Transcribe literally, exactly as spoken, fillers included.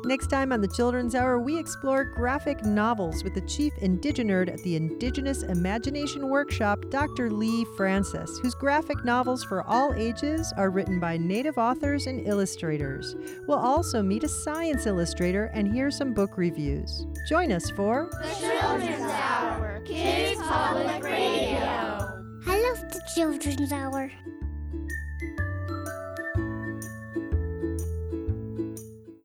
Next time on the Children's Hour, we explore graphic novels with the chief indigenerd at the Indigenous Imagination Workshop, Doctor Lee Francis, whose graphic novels for all ages are written by Native authors and illustrators. We'll also meet a science illustrator and hear some book reviews. Join us for The Children's Hour, Kids Public Radio. I love the Children's Hour.